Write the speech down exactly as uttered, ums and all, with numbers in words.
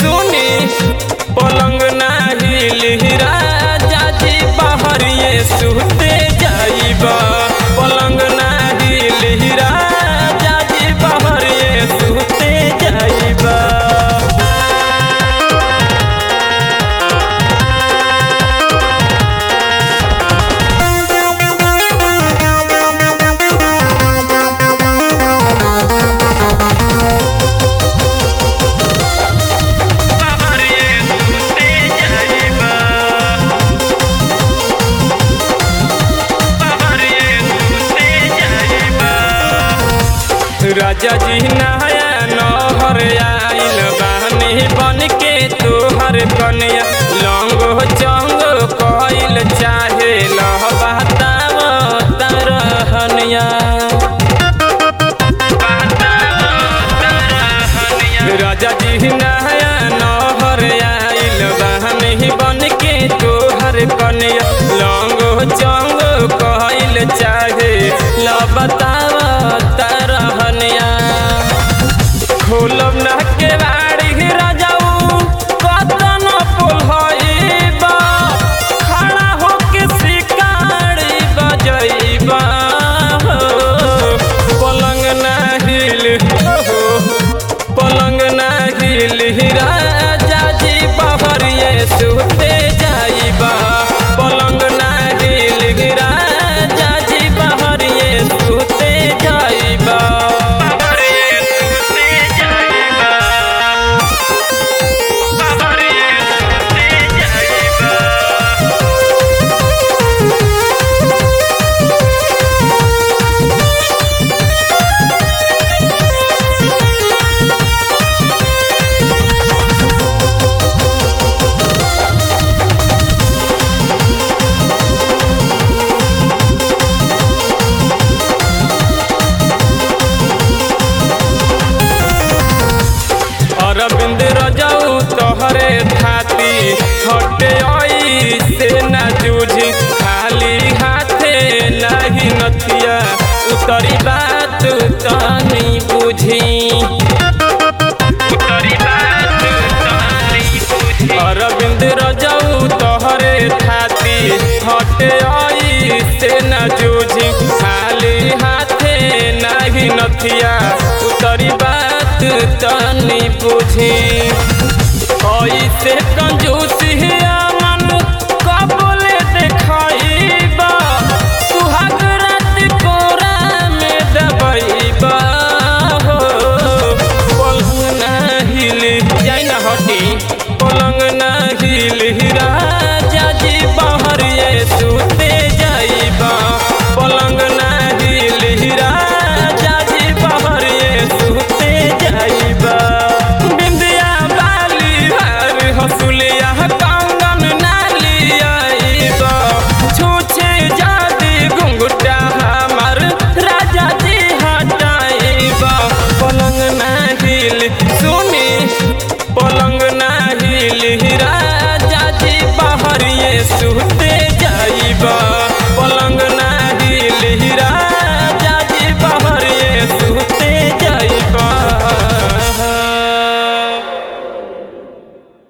सुनी पलंग नाही लिहरा जाजी बहरिए सुते जाइबा पलंग नाही लिहरा जाजी बहरिए सुते जाइबा। राजा जी नया नहर आइल बहनी बन के तोहर कन्या लंगो चंगो कइल चाहे लह बताव तरहनिया राजा जी नया नहर आइल बहनी बन के तोहर कन्या लंगो चंगो कइल चाहे लह बताव तरहनिया खोलब ना के बाड़ी राजाऊ कतन पुलहइबा खड़ा होके शिकारी बजइबा पलंग ना हिल पलंग ना हिल राजा जी बहरिए सुते जाइबा पलंग ना हिल राजा जी बहरिए सुते जाइबा। अरविंद रजाऊ तोहरे थाती हटे आई से न जूझी खाली हाथे नहीं नथिया उतरी बात तनी बुझी अरविंद रजाऊ तोहरे थाती हटे आई से न जूझी खाली हाथे नहीं नथिया उतरी बात तनी पूछी ऐसे कंजूसी मन कबले देखाइबा सुहाग रात कोरा में दबइबा हो पलंग ना हिल जाई ना हटी पलंग ना हिल